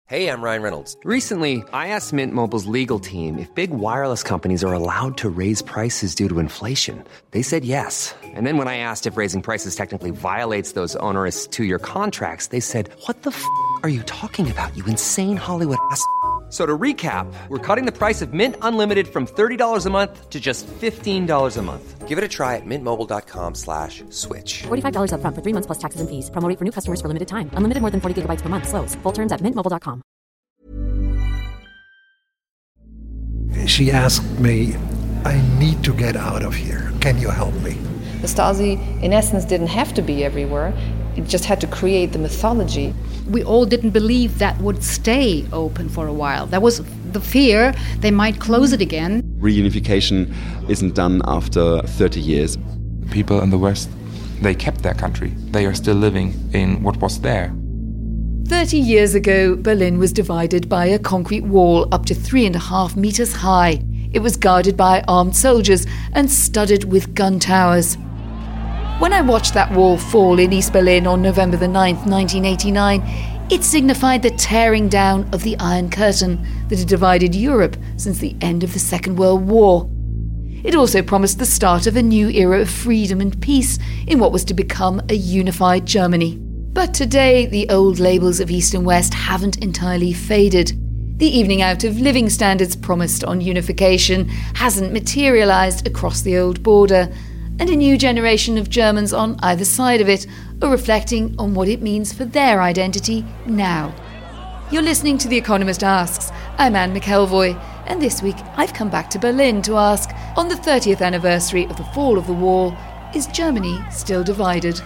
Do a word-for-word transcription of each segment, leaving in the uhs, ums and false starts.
Hey, I'm Ryan Reynolds. Recently, I asked Mint Mobile's legal team if big wireless companies are allowed to raise prices due to inflation. They said yes. And then when I asked if raising prices technically violates those onerous two-year contracts, they said, what the f*** are you talking about, you insane Hollywood ass f- So to recap, we're cutting the price of Mint Unlimited from thirty dollars a month to just fifteen dollars a month. Give it a try at mintmobile.com slash switch. forty-five dollars up front for three months plus taxes and fees. Promo rate for new customers for limited time. Unlimited more than forty gigabytes per month. Slows full terms at mint mobile dot com. She asked me, I need to get out of here. Can you help me? The Stasi, in essence, didn't have to be everywhere. It just had to create the mythology. We all didn't believe that would stay open for a while. There was the fear they might close it again. Reunification isn't done after thirty years. People in the West, they kept their country. They are still living in what was there. Thirty years ago, Berlin was divided by a concrete wall up to three and a half meters high. It was guarded by armed soldiers and studded with gun towers. When I watched that wall fall in East Berlin on November the ninth, nineteen eighty-nine, it signified the tearing down of the Iron Curtain that had divided Europe since the end of the Second World War. It also promised the start of a new era of freedom and peace in what was to become a unified Germany. But today, the old labels of East and West haven't entirely faded. The evening out of living standards promised on unification hasn't materialised across the old border, and a new generation of Germans on either side of it are reflecting on what it means for their identity now. You're listening to The Economist Asks. I'm Anne McElvoy, and this week I've come back to Berlin to ask, on the thirtieth anniversary of the fall of the wall, is Germany still divided?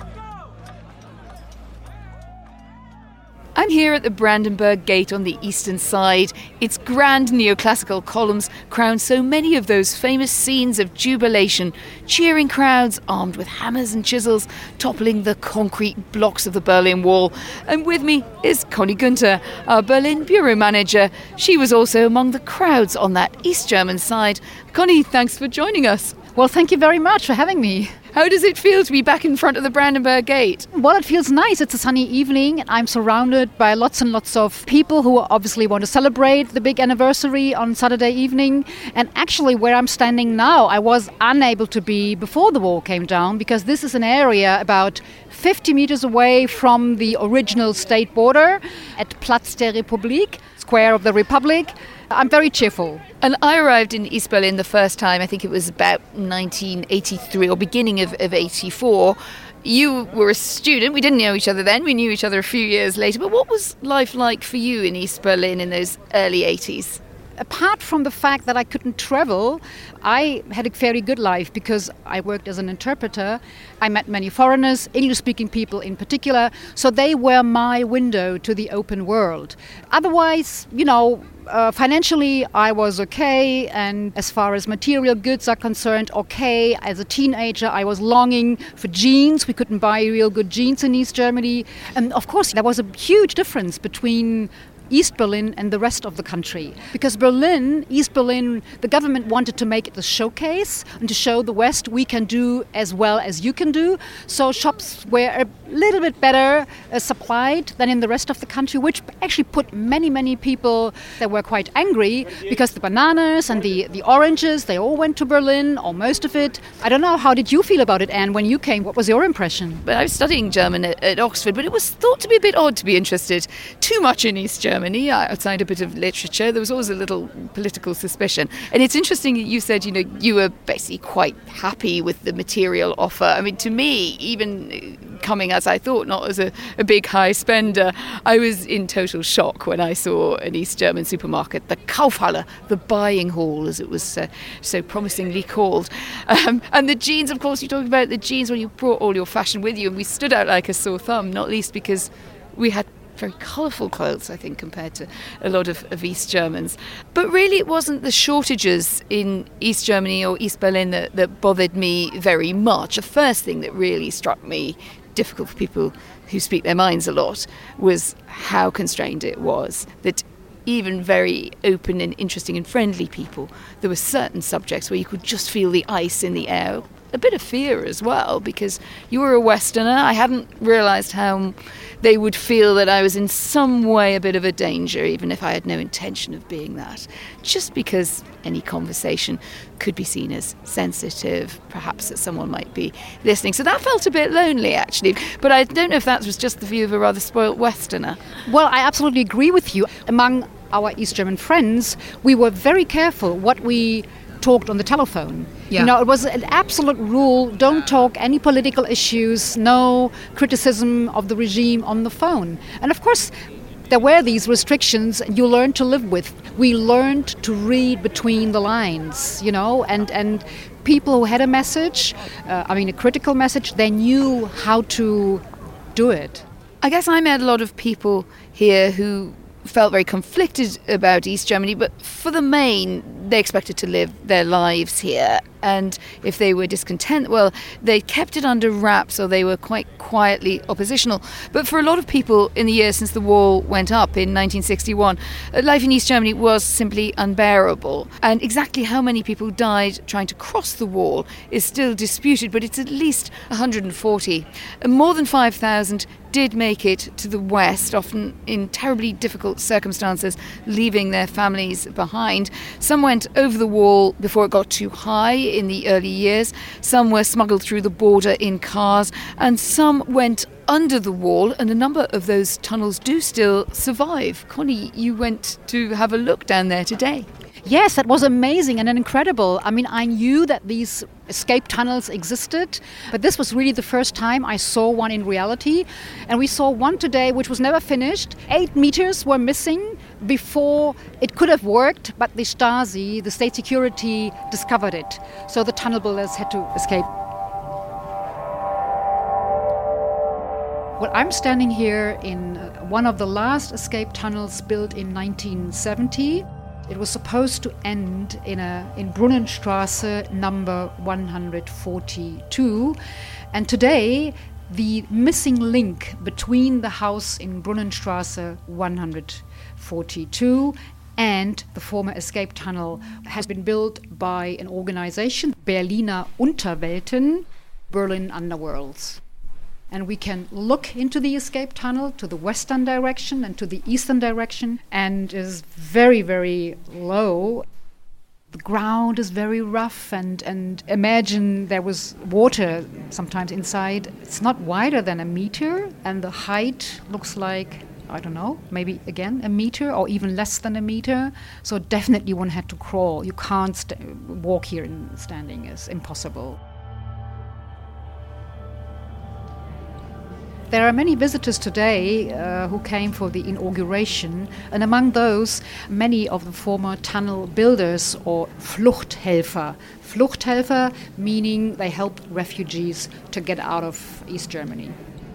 I'm here at the Brandenburg Gate on the eastern side. Its grand neoclassical columns crown so many of those famous scenes of jubilation, cheering crowds armed with hammers and chisels toppling the concrete blocks of the Berlin Wall. And with me is Conny Günther, our Berlin bureau manager. She was also among the crowds on that East German side. Conny, thanks for joining us. Well, thank you very much for having me. How does it feel to be back in front of the Brandenburg Gate? Well, it feels nice. It's a sunny evening and I'm surrounded by lots and lots of people who obviously want to celebrate the big anniversary on Saturday evening. And actually, where I'm standing now, I was unable to be before the wall came down because this is an area about fifty meters away from the original state border at Platz der Republik, Square of the Republic. I'm very cheerful. And I arrived in East Berlin the first time, I think it was about nineteen eighty-three or beginning of, of eighty-four. You were a student. We didn't know each other then. We knew each other a few years later. But what was life like for you in East Berlin in those early eighties? Apart from the fact that I couldn't travel, I had a very good life because I worked as an interpreter. I met many foreigners, English-speaking people in particular, so they were my window to the open world. Otherwise, you know, uh, financially I was okay, and as far as material goods are concerned, okay. As a teenager, I was longing for jeans. We couldn't buy real good jeans in East Germany. And of course, there was a huge difference between East Berlin and the rest of the country. Because Berlin, East Berlin, the government wanted to make it a showcase and to show the West we can do as well as you can do. So shops were a little bit better uh, supplied than in the rest of the country, which actually put many, many people that were quite angry because the bananas and the, the oranges, they all went to Berlin, or most of it. I don't know, how did you feel about it, Anne, when you came? What was your impression? But I was studying German at, at Oxford, but it was thought to be a bit odd to be interested too much in East Germany. Germany, outside a bit of literature. There was always a little political suspicion. And it's interesting that you said, you know, you were basically quite happy with the material offer. I mean, to me, even coming as I thought, not as a, a big high spender, I was in total shock when I saw an East German supermarket, the Kaufhalle, the buying hall, as it was uh, so promisingly called. Um, and the jeans, of course, you talked about the jeans when you brought all your fashion with you, and we stood out like a sore thumb, not least because we had very colourful clothes, I think, compared to a lot of, of East Germans. But really it wasn't the shortages in East Germany or East Berlin that, that bothered me very much. The first thing that really struck me, difficult for people who speak their minds a lot, was how constrained it was. That even very open and interesting and friendly people, there were certain subjects where you could just feel the ice in the air. a bit of fear as well, because you were a Westerner. I hadn't realised how they would feel that I was in some way a bit of a danger, even if I had no intention of being that. Just because any conversation could be seen as sensitive, perhaps that someone might be listening. So that felt a bit lonely, actually. But I don't know if that was just the view of a rather spoilt Westerner. Well, I absolutely agree with you. Among our East German friends, we were very careful what we talked on the telephone. Yeah. You know, it was an absolute rule, don't talk any political issues, no criticism of the regime on the phone. And of course, there were these restrictions you learned to live with. We learned to read between the lines, you know, and, and people who had a message, uh, I mean a critical message, they knew how to do it. I guess I met a lot of people here who felt very conflicted about East Germany, but for the main, they expected to live their lives here. And if they were discontent, well, they kept it under wraps, or they were quite quietly oppositional. But for a lot of people in the years since the wall went up in nineteen sixty-one, life in East Germany was simply unbearable. And exactly how many people died trying to cross the wall is still disputed, but it's at least one hundred forty. More than five thousand did make it to the west, often in terribly difficult circumstances, leaving their families behind. Some went over the wall before it got too high in the early years. Some were smuggled through the border in cars, and some went under the wall, and a number of those tunnels do still survive. Connie, you went to have a look down there today. Yes, that was amazing and incredible. I mean, I knew that these escape tunnels existed, but this was really the first time I saw one in reality. And we saw one today which was never finished. Eight meters were missing before it could have worked, but the Stasi, the state security, discovered it. So the tunnel builders had to escape. Well, I'm standing here in one of the last escape tunnels built in nineteen seventy. It was supposed to end in a in Brunnenstraße number one hundred forty-two, and today the missing link between the house in Brunnenstraße one hundred forty-two and the former escape tunnel has been built by an organization, Berliner Unterwelten, Berlin Underworlds. And we can look into the escape tunnel to the western direction and to the eastern direction, and is very, very low. The ground is very rough, and, and imagine there was water sometimes inside. It's not wider than a meter, and the height looks like, I don't know, maybe again a meter or even less than a meter. So definitely one had to crawl. You can't st- walk here in standing, is impossible. There are many visitors today uh, who came for the inauguration, and among those, many of the former tunnel builders or Fluchthelfer. Fluchthelfer meaning they help refugees to get out of East Germany.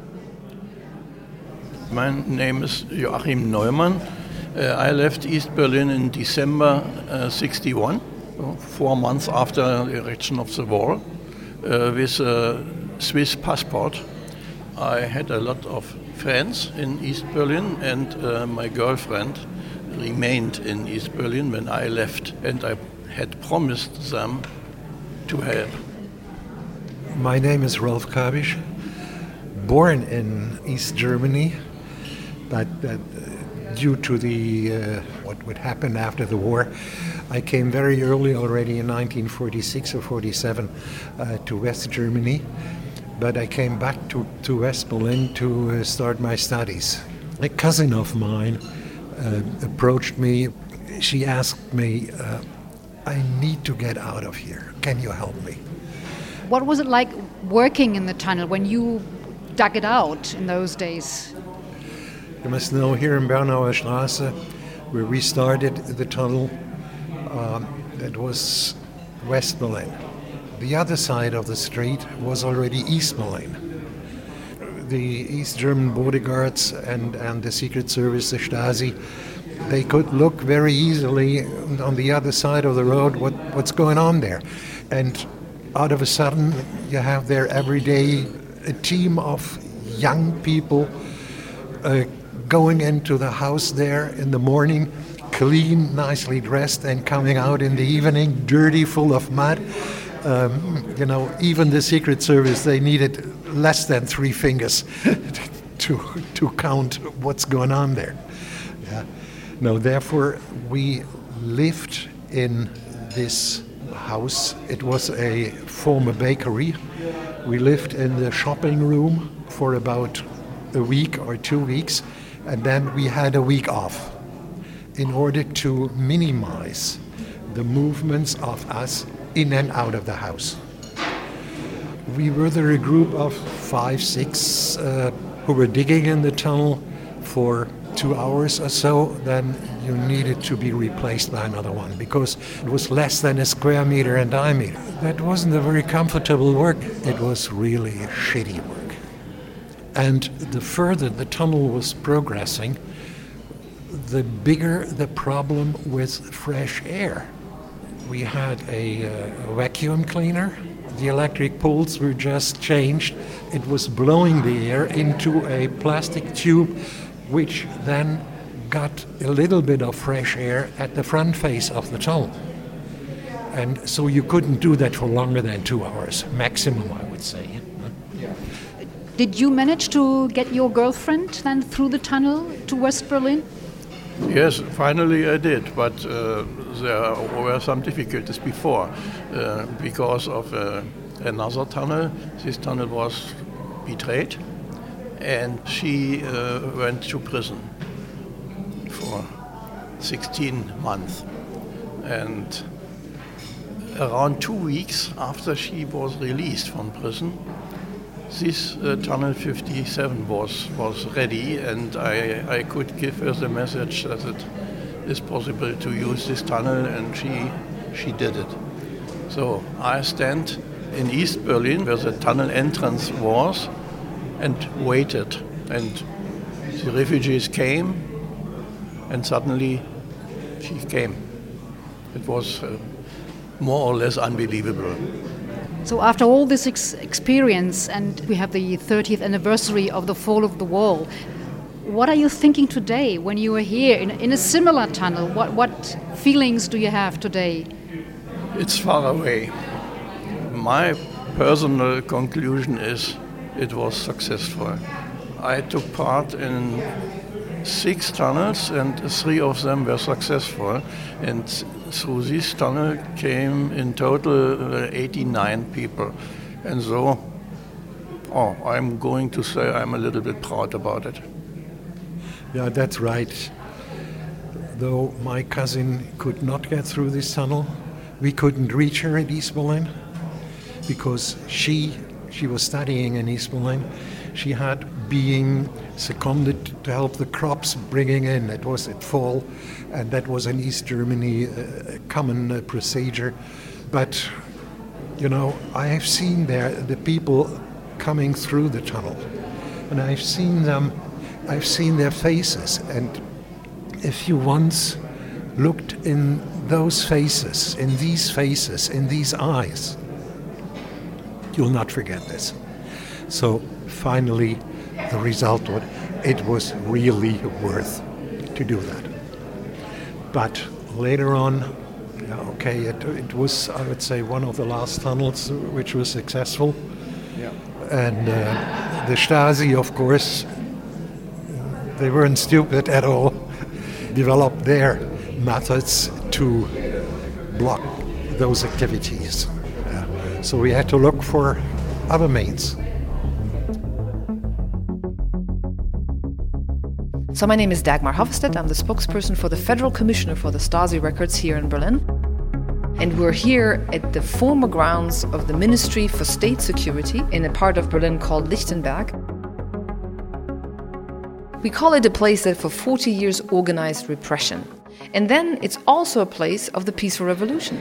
My name is Joachim Neumann. Uh, I left East Berlin in December uh, sixty-one, so four months after the erection of the wall, uh, with a Swiss passport. I had a lot of friends in East Berlin, and uh, my girlfriend remained in East Berlin when I left, and I had promised them to help. My name is Rolf Kabisch, born in East Germany, but uh, due to the uh, what would happen after the war, I came very early, already in nineteen forty-six or forty-seven, uh, to West Germany. But I came back to, to West Berlin to uh, start my studies. A cousin of mine uh, approached me. She asked me, uh, I need to get out of here. Can you help me? What was it like working in the tunnel when you dug it out in those days? You must know, here in Bernauer Straße, where we started the tunnel, um, that was West Berlin. The other side of the street was already East Berlin. The East German bodyguards and, and the Secret Service, the Stasi, they could look very easily on the other side of the road what, what's going on there. And out of a sudden, you have there every day a team of young people uh, going into the house there in the morning, clean, nicely dressed, and coming out in the evening, dirty, full of mud. Um, you know, even the Secret Service, they needed less than three fingers to to count what's going on there. Yeah. No, therefore, we lived in this house. It was a former bakery. We lived in the shopping room for about a week or two weeks, and then we had a week off in order to minimize the movements of us in and out of the house. We were there a group of five, six uh, who were digging in the tunnel for two hours or so. Then you needed to be replaced by another one because it was less than a square meter in diameter. That wasn't a very comfortable work. It was really shitty work. And the further the tunnel was progressing, the bigger the problem with fresh air. We had a uh, vacuum cleaner. The electric poles were just changed. It was blowing the air into a plastic tube, which then got a little bit of fresh air at the front face of the tunnel. And so you couldn't do that for longer than two hours, maximum, I would say. Yeah. Did you manage to get your girlfriend then through the tunnel to West Berlin? Yes, finally I did, but uh, there were some difficulties before uh, because of uh, another tunnel. This tunnel was betrayed, and she uh, went to prison for sixteen months. And around two weeks after she was released from prison, this uh, tunnel fifty-seven was, was ready, and I, I could give her the message that it is possible to use this tunnel, and she she did it. So I stand in East Berlin where the tunnel entrance was and waited, and the refugees came, and suddenly she came. It was uh, more or less unbelievable. So after all this ex- experience, and we have the thirtieth anniversary of the fall of the wall, what are you thinking today when you are here in, in a similar tunnel? What, what feelings do you have today? It's far away. My personal conclusion is it was successful. I took part in six tunnels, and three of them were successful. And through this tunnel came in total uh, eighty-nine people. And so, oh, I'm going to say I'm a little bit proud about it. Yeah, that's right. Though my cousin could not get through this tunnel, we couldn't reach her at East Berlin because she she was studying in East Berlin. She had been seconded to help the crops bringing in. It was at fall, and that was in East Germany a common uh, procedure. But, you know, I have seen there the people coming through the tunnel, and I've seen them, I've seen their faces, and if you once looked in those faces, in these faces, in these eyes, you'll not forget this. So finally, the result was it was really worth to do that. But later on, yeah, okay, it, it was, I would say, one of the last tunnels which was successful. Yeah. And uh, the Stasi, of course, they weren't stupid at all, developed their methods to block those activities. Yeah. So we had to look for other means. So my name is Dagmar Hofstedt. I'm the spokesperson for the Federal Commissioner for the Stasi Records here in Berlin. And we're here at the former grounds of the Ministry for State Security in a part of Berlin called Lichtenberg. We call it a place that for forty years organized repression. And then it's also a place of the peaceful revolution.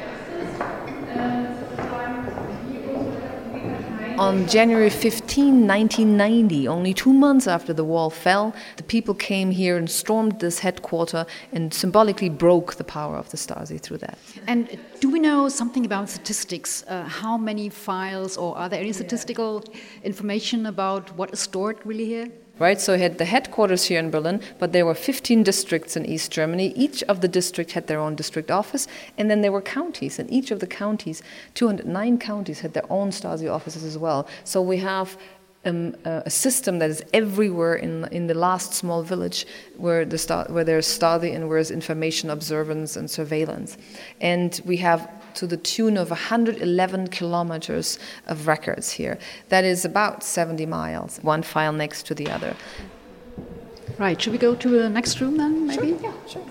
On January fifteenth, nineteen ninety, only two months after the wall fell, the people came here and stormed this headquarters and symbolically broke the power of the Stasi through that. And do we know something about statistics? Uh, how many files, or are there any statistical information about what is stored really here? Right, so it had the headquarters here in Berlin, but there were fifteen districts in East Germany. Each of the districts had their own district office, and then there were counties, and each of the counties, two hundred nine counties, had their own Stasi offices as well. So we have um, a system that is everywhere in in the last small village where the where there's Stasi and where there's information observance and surveillance, and we have to the tune of one hundred eleven kilometers of records here. That is about seventy miles, one file next to the other. Right, should we go to the next room then, maybe? Sure, yeah, sure.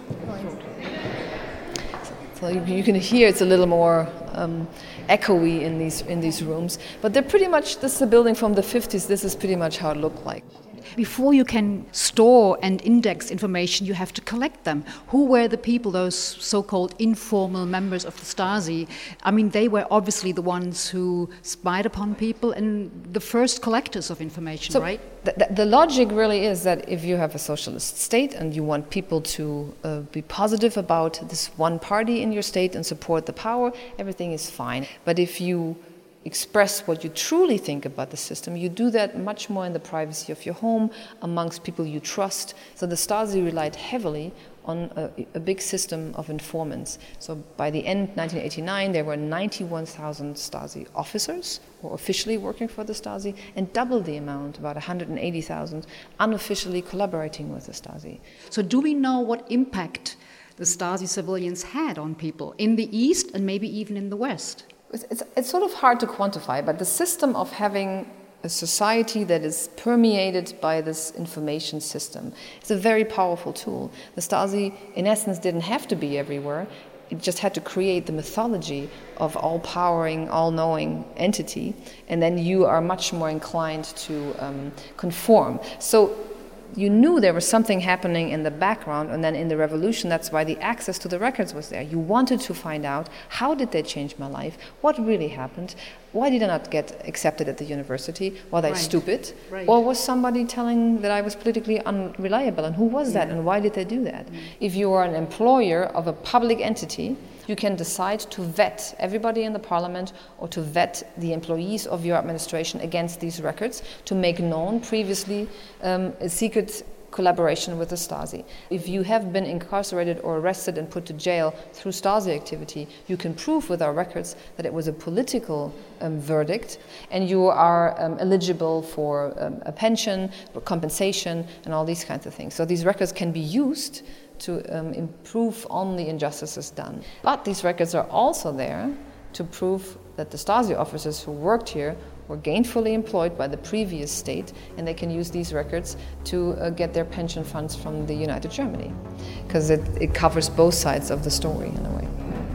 So you, you can hear it's a little more um, echoey in these in these rooms, but they're pretty much, this is a building from the fifties, this is pretty much how it looked like. Before you can store and index information, you have to collect them. Who were the people, those so-called informal members of the Stasi? I mean, they were obviously the ones who spied upon people and the first collectors of information, so right? The, the logic really is that if you have a socialist state and you want people to uh, be positive about this one party in your state and support the power, everything is fine. But if you express what you truly think about the system, you do that much more in the privacy of your home, amongst people you trust. So the Stasi relied heavily on a, a big system of informants. So by the end of nineteen eighty-nine, there were ninety-one thousand Stasi officers, or officially working for the Stasi, and double the amount, about one hundred eighty thousand, unofficially collaborating with the Stasi. So do we know what impact the Stasi civilians had on people in the East and maybe even in the West? It's, it's, it's sort of hard to quantify, but the system of having a society that is permeated by this information system is a very powerful tool. The Stasi, in essence, didn't have to be everywhere. It just had to create the mythology of all-powering, all-knowing entity, and then you are much more inclined to um, conform. So you knew there was something happening in the background, and then in the revolution, that's why the access to the records was there. You wanted to find out, how did they change my life? What really happened? Why did I not get accepted at the university? Was I right. stupid? Right. Or was somebody telling that I was politically unreliable? And who was that, and why did they do that? Mm. If you are an employer of a public entity, you can decide to vet everybody in the parliament or to vet the employees of your administration against these records to make known previously um, a secret collaboration with the Stasi. If you have been incarcerated or arrested and put to jail through Stasi activity, you can prove with our records that it was a political um, verdict, and you are um, eligible for um, a pension, for compensation, and all these kinds of things. So these records can be used to um, improve on the injustices done. But these records are also there to prove that the Stasi officers who worked here were gainfully employed by the previous state, and they can use these records to uh, get their pension funds from the United Germany, because it, it covers both sides of the story in a way.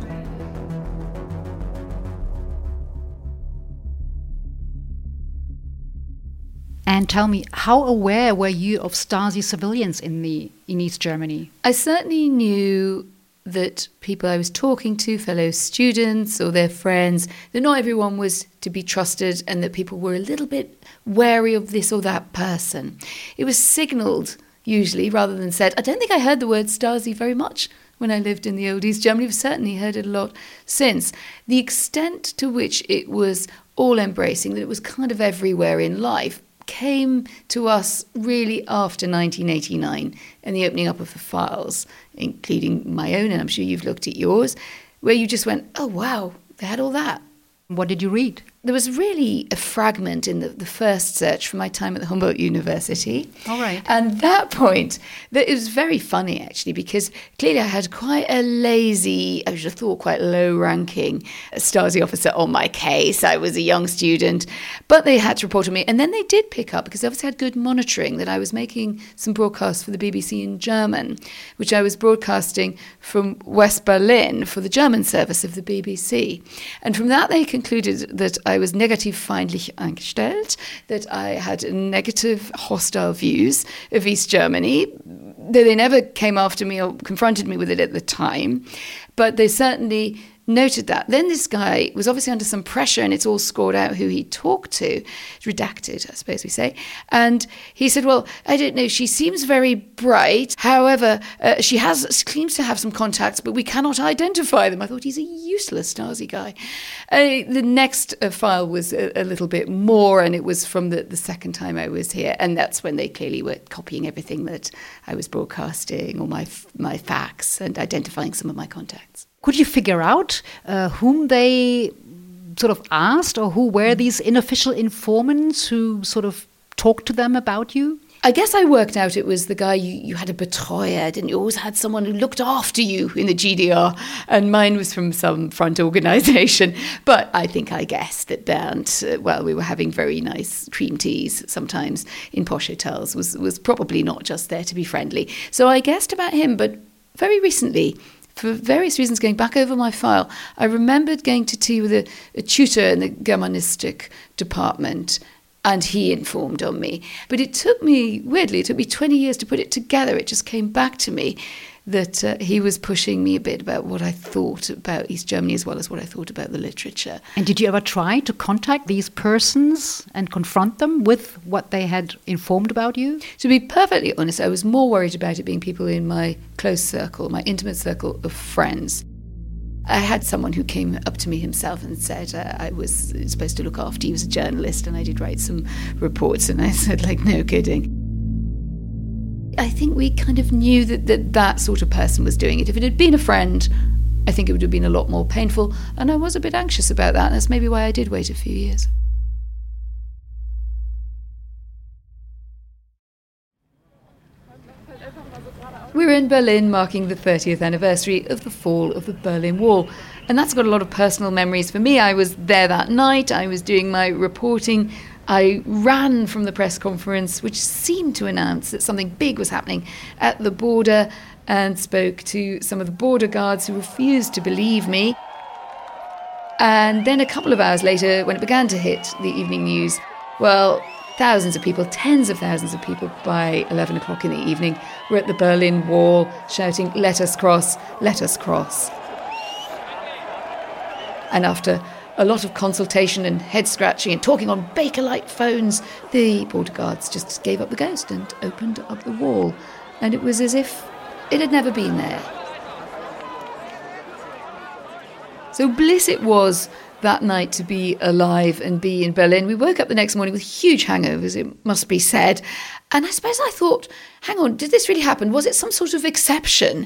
And tell me, how aware were you of Stasi civilians in the in East Germany? I certainly knew that people I was talking to, fellow students or their friends, that not everyone was to be trusted and that people were a little bit wary of this or that person. It was signalled, usually, rather than said. I don't think I heard the word Stasi very much when I lived in the old East Germany. I've certainly heard it a lot since. The extent to which it was all-embracing, that it was kind of everywhere in life, came to us really after nineteen eighty-nine and the opening up of the files, including my own, and I'm sure you've looked at yours, where you just went, oh, wow, they had all that. What did you read? There was really a fragment in the, the first search from my time at the Humboldt University. All right. And that point, that it was very funny, actually, because clearly I had quite a lazy, I should have thought quite low-ranking Stasi officer on my case. I was a young student, but they had to report on me. And then they did pick up, because they obviously had good monitoring, that I was making some broadcasts for the B B C in German, which I was broadcasting from West Berlin for the German service of the B B C. And from that, they concluded that I was negativ feindlich eingestellt, that I had negative, hostile views of East Germany. They never came after me or confronted me with it at the time, but they certainly noted that. Then this guy was obviously under some pressure, and it's all scored out who he talked to. It's redacted, I suppose we say. And he said, well, I don't know, she seems very bright. However, uh, she has seems to have some contacts, but we cannot identify them. I thought, he's a useless Stasi guy. Uh, the next uh, file was a, a little bit more, and it was from the, the second time I was here. And that's when they clearly were copying everything that I was broadcasting, or my, my facts, and identifying some of my contacts. Could you figure out uh, whom they sort of asked, or who were these unofficial informants who sort of talked to them about you? I guess I worked out it was the guy, you, you had a betreuer, didn't you? Always had someone who looked after you in the G D R, and mine was from some front organisation. But I think I guessed that Bernd, uh, well, we were having very nice cream teas sometimes in posh hotels, was, was probably not just there to be friendly. So I guessed about him, but very recently, for various reasons, going back over my file, I remembered going to tea with a, a tutor in the Germanistic department, and he informed on me. But it took me, weirdly, it took me twenty years to put it together. It just came back to me that uh, he was pushing me a bit about what I thought about East Germany as well as what I thought about the literature. And did you ever try to contact these persons and confront them with what they had informed about you? To be perfectly honest, I was more worried about it being people in my close circle, my intimate circle of friends. I had someone who came up to me himself and said uh, I was supposed to look after, he was a journalist, and I did write some reports, and I said, like, no kidding. I think we kind of knew that, that that sort of person was doing it. If it had been a friend, I think it would have been a lot more painful, and I was a bit anxious about that, and that's maybe why I did wait a few years. We're in Berlin marking the thirtieth anniversary of the fall of the Berlin Wall. And that's got a lot of personal memories for me. I was there that night. I was doing my reporting. I ran from the press conference, which seemed to announce that something big was happening at the border, and spoke to some of the border guards who refused to believe me. And then a couple of hours later, when it began to hit the evening news, well, thousands of people, tens of thousands of people by eleven o'clock in the evening were at the Berlin Wall shouting, "Let us cross, let us cross." And after a lot of consultation and head-scratching and talking on Bakelite phones, the border guards just gave up the ghost and opened up the wall. And it was as if it had never been there. So bliss it was that night to be alive and be in Berlin. We woke up the next morning with huge hangovers, it must be said. And I suppose I thought, hang on, did this really happen? Was it some sort of exception?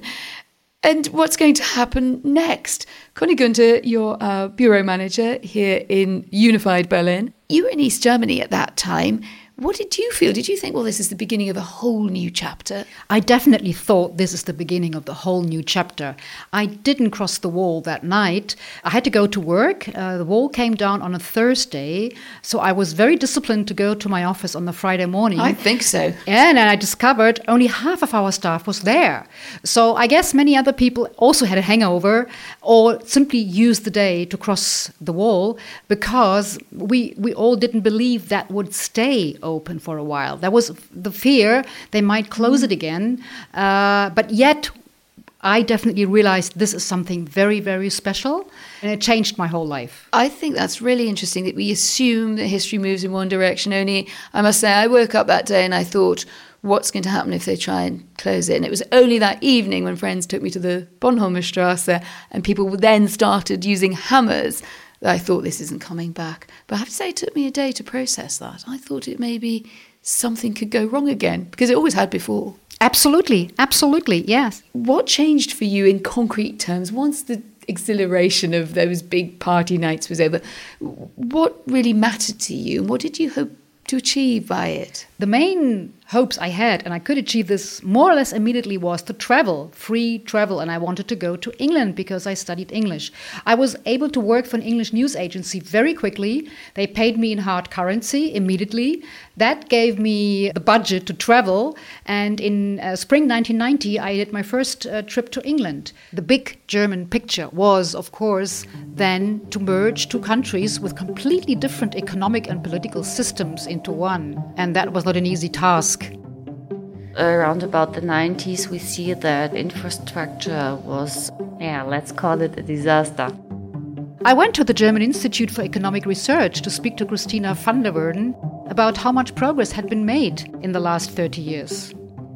And what's going to happen next? Conny Günther, you're our bureau manager here in Unified Berlin. You were in East Germany at that time. What did you feel? Did you think, well, this is the beginning of a whole new chapter? I definitely thought this is the beginning of the whole new chapter. I didn't cross the wall that night. I had to go to work. Uh, the wall came down on a Thursday, so I was very disciplined to go to my office on the Friday morning. I think so. And I discovered only half of our staff was there. So I guess many other people also had a hangover or simply used the day to cross the wall, because we, we all didn't believe that would stay open for a while. There was the fear they might close it again, uh, but yet I definitely realized this is something very, very special, and it changed my whole life. I think that's really interesting that we assume that history moves in one direction only. I must say, I woke up that day and I thought, what's going to happen if they try and close it? And it was only that evening when friends took me to the Bonhoeffer Strasse and people then started using hammers, I thought, this isn't coming back. But I have to say, it took me a day to process that. I thought it maybe something could go wrong again, because it always had before. Absolutely, absolutely, yes. What changed for you in concrete terms once the exhilaration of those big party nights was over? What really mattered to you, and what did you hope to achieve by it? The main hopes I had, and I could achieve this more or less immediately, was to travel, free travel, and I wanted to go to England because I studied English. I was able to work for an English news agency very quickly. They paid me in hard currency immediately. That gave me the budget to travel, and in uh, spring nineteen ninety I did my first uh, trip to England. The big German picture was, of course, then to merge two countries with completely different economic and political systems into one, and that was not an easy task. Around about the nineties, we see that infrastructure was, yeah, let's call it a disaster. I went to the German Institute for Economic Research to speak to Christina van der Woerden about how much progress had been made in the last thirty years.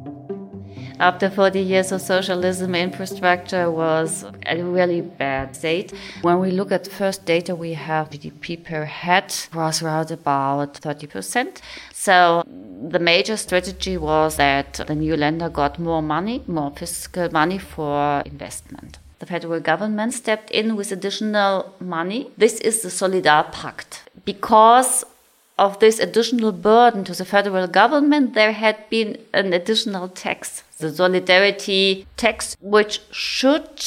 After forty years of socialism, infrastructure was a really bad state. When we look at the first data we have, G D P per head was around about thirty percent. So the major strategy was that the new Länder got more money, more fiscal money for investment. The federal government stepped in with additional money. This is the Solidarpakt. Because of this additional burden to the federal government, there had been an additional tax, the solidarity tax, which should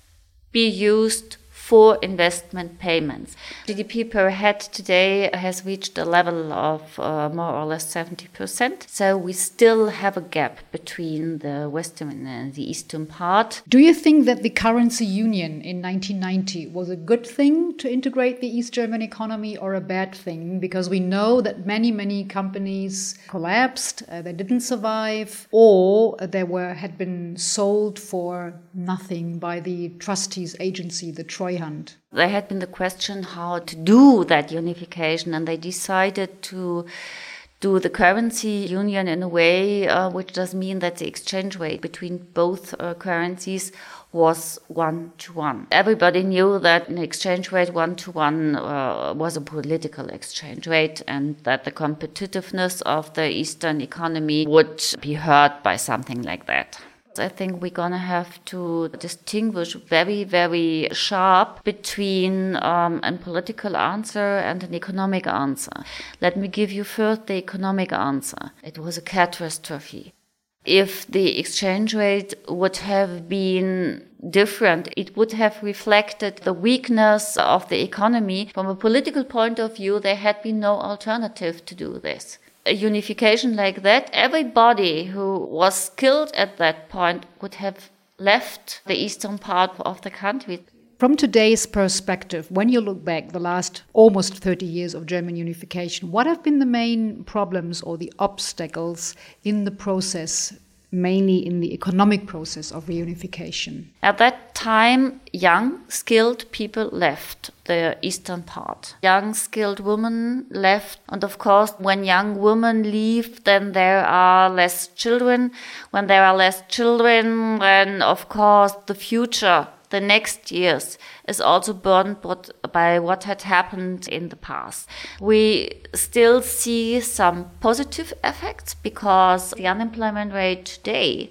be used for investment payments. G D P per head today has reached a level of uh, more or less seventy percent. So we still have a gap between the western and the eastern part. Do you think that the currency union in nineteen ninety was a good thing to integrate the East German economy or a bad thing? Because we know that many, many companies collapsed, uh, they didn't survive, or they were had been sold for nothing by the trustees agency, the Treuhand. There had been the question how to do that unification, and they decided to do the currency union in a way uh, which does mean that the exchange rate between both uh, currencies was one to one. Everybody knew that an exchange rate one to one uh, was a political exchange rate, and that the competitiveness of the Eastern economy would be hurt by something like that. I think we're going to have to distinguish very, very sharp between um, a political answer and an economic answer. Let me give you first the economic answer. It was a catastrophe. If the exchange rate would have been different, it would have reflected the weakness of the economy. From a political point of view, there had been no alternative to do this. A unification like that, everybody who was skilled at that point would have left the eastern part of the country. From today's perspective, when you look back the last almost thirty years of German unification, what have been the main problems or the obstacles in the process, mainly in the economic process of reunification? At that time, young, skilled people left the eastern part. Young, skilled women left. And of course, when young women leave, then there are less children. When there are less children, then of course the future, the next years, is also burdened by what had happened in the past. We still see some positive effects because the unemployment rate today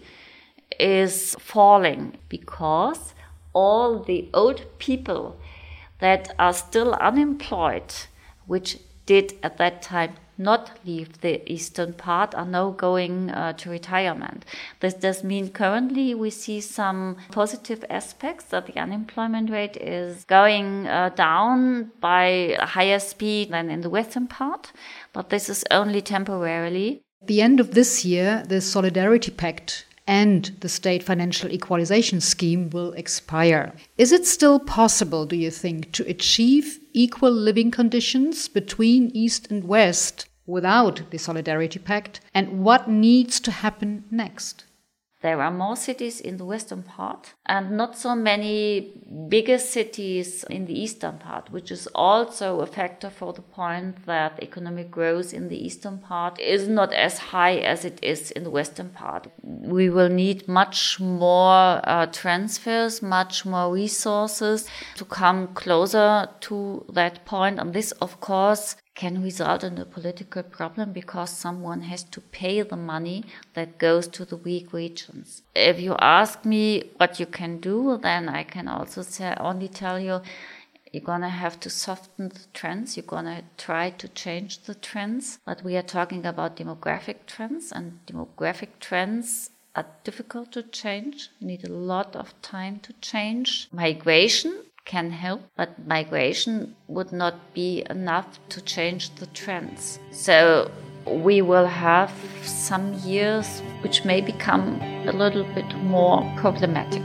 is falling because all the old people that are still unemployed, which did at that time not leave the eastern part, are now going uh, to retirement. This does mean currently we see some positive aspects, that the unemployment rate is going uh, down by a higher speed than in the western part, but this is only temporarily. At the end of this year, the Solidarity Pact and the state financial equalization scheme will expire. Is it still possible, do you think, to achieve equal living conditions between East and West without the Solidarity Pact? And what needs to happen next? There are more cities in the western part and not so many bigger cities in the eastern part, which is also a factor for the point that economic growth in the eastern part is not as high as it is in the western part. We will need much more uh, transfers, much more resources to come closer to that point. And this, of course, can result in a political problem because someone has to pay the money that goes to the weak regions. If you ask me what you can do, then I can also say, only tell you you're going to have to soften the trends. You're going to try to change the trends. But we are talking about demographic trends, and demographic trends are difficult to change, need a lot of time to change. Migration can help, but migration would not be enough to change the trends. So we will have some years which may become a little bit more problematic.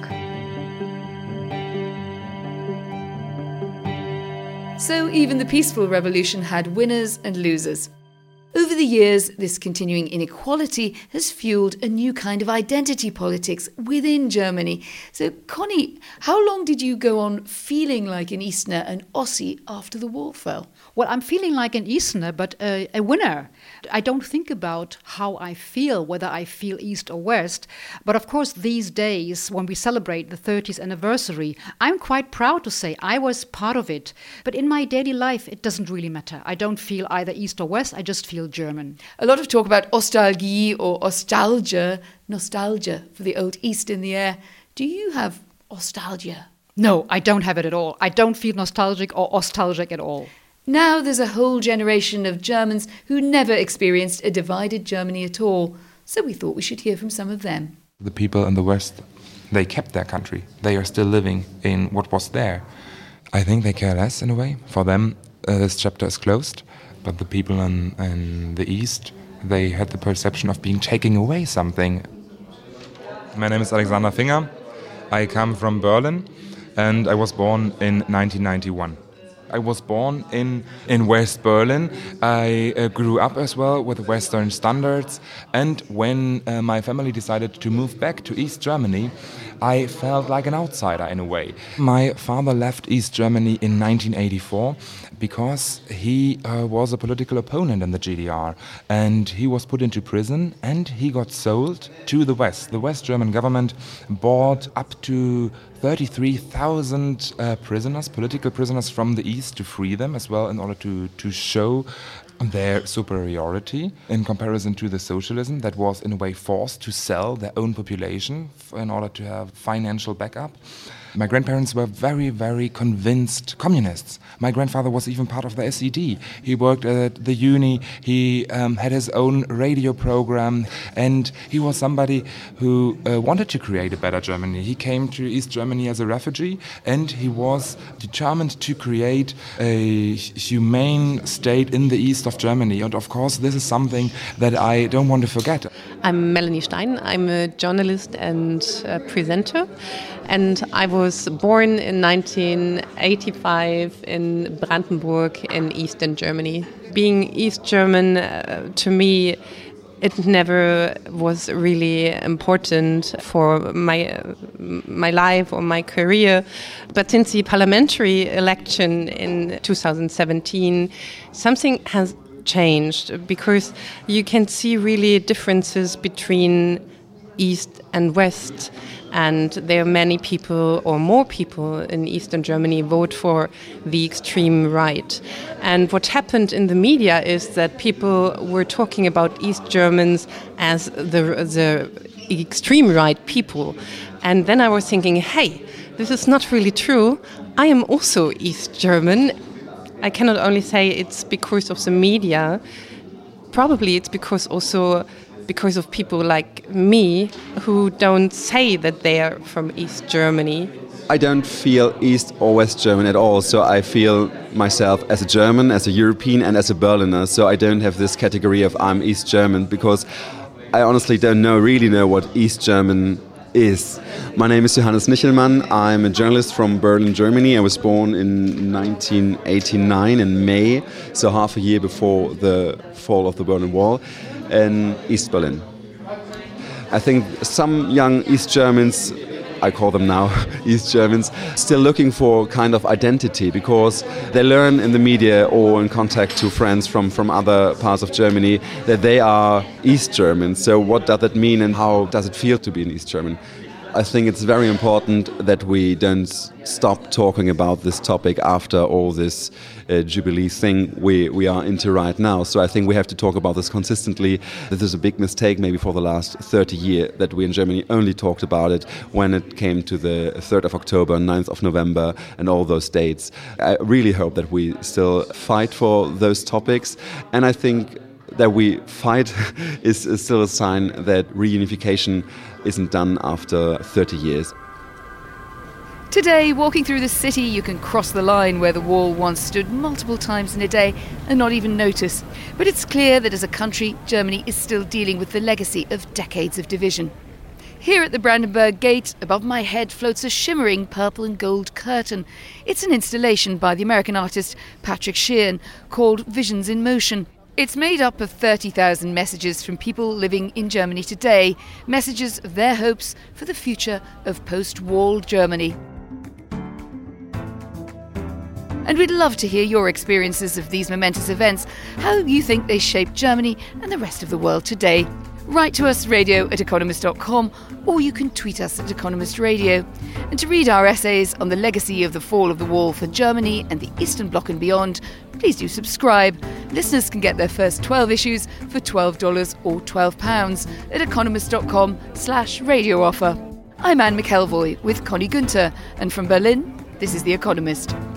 So even the peaceful revolution had winners and losers. Over the years, this continuing inequality has fueled a new kind of identity politics within Germany. So, Connie, how long did you go on feeling like an Easterner and Aussie after the wall fell? Well, I'm feeling like an Easterner, but a, a winner. I don't think about how I feel, whether I feel East or West. But of course, these days, when we celebrate the thirtieth anniversary, I'm quite proud to say I was part of it. But in my daily life, it doesn't really matter. I don't feel either East or West. I just feel German. A lot of talk about Ostalgie or nostalgia, nostalgia for the old East in the air. Do you have nostalgia? No, I don't have it at all. I don't feel nostalgic or nostalgic at all. Now there's a whole generation of Germans who never experienced a divided Germany at all. So we thought we should hear from some of them. The people in the West, they kept their country. They are still living in what was there. I think they care less in a way. For them, uh, this chapter is closed. But the people in, in the East, they had the perception of being taking away something. My name is Alexander Finger. I come from Berlin and I was born in nineteen ninety-one. I was born in, in West Berlin. I uh, grew up as well with Western standards. And when uh, my family decided to move back to East Germany, I felt like an outsider in a way. My father left East Germany in nineteen eighty-four because he uh, was a political opponent in the G D R. And he was put into prison and he got sold to the West. The West German government bought up to thirty-three thousand uh, prisoners, political prisoners from the East, to free them as well in order to, to show their superiority in comparison to the socialism that was in a way forced to sell their own population in order to have financial backup. My grandparents were very, very convinced communists. My grandfather was even part of the S E D. He worked at the uni, he um, had his own radio program, and he was somebody who uh, wanted to create a better Germany. He came to East Germany as a refugee, and he was determined to create a humane state in the east of Germany. And of course, this is something that I don't want to forget. I'm Melanie Stein. I'm a journalist and a presenter. And I was born in nineteen eighty-five in Brandenburg in Eastern Germany. Being East German, uh, to me, it never was really important for my uh, my life or my career. But since the parliamentary election in two thousand seventeen, something has changed, because you can see really differences between East and West. And there are many people, or more people in Eastern Germany, vote for the extreme right. And what happened in the media is that people were talking about East Germans as the, the extreme right people. And then I was thinking, hey, this is not really true. I am also East German. I cannot only say it's because of the media. Probably it's because also because of people like me who don't say that they are from East Germany. I don't feel East or West German at all, so I feel myself as a German, as a European and as a Berliner, so I don't have this category of I'm East German, because I honestly don't know, really know what East German is. My name is Johannes Nichelmann. I'm a journalist from Berlin, Germany. I was born in nineteen eighty-nine in May, so half a year before the fall of the Berlin Wall, in East Berlin. I think some young East Germans, I call them now East Germans, still looking for kind of identity, because they learn in the media or in contact to friends from, from other parts of Germany that they are East Germans. So what does that mean and how does it feel to be an East German? I think it's very important that we don't stop talking about this topic after all this uh, Jubilee thing we, we are into right now. So I think we have to talk about this consistently. This is a big mistake maybe for the last thirty years that we in Germany only talked about it when it came to the third of October, ninth of November and all those dates. I really hope that we still fight for those topics, and I think that we fight is, is still a sign that reunification isn't done after thirty years. Today, walking through the city, you can cross the line where the wall once stood multiple times in a day and not even notice. But it's clear that as a country, Germany is still dealing with the legacy of decades of division. Here at the Brandenburg Gate, above my head floats a shimmering purple and gold curtain. It's an installation by the American artist Patrick Sheehan called Visions in Motion. It's made up of thirty thousand messages from people living in Germany today, messages of their hopes for the future of post-wall Germany. And we'd love to hear your experiences of these momentous events, how you think they shaped Germany and the rest of the world today. Write to us, radio at economist dot com, or you can tweet us at Economist Radio. And to read our essays on the legacy of the fall of the wall for Germany and the Eastern Bloc and beyond, please do subscribe. Listeners can get their first twelve issues for twelve dollars or twelve pounds at economist dot com slash radio offer. I'm Anne McElvoy with Connie Günther, and from Berlin, this is The Economist.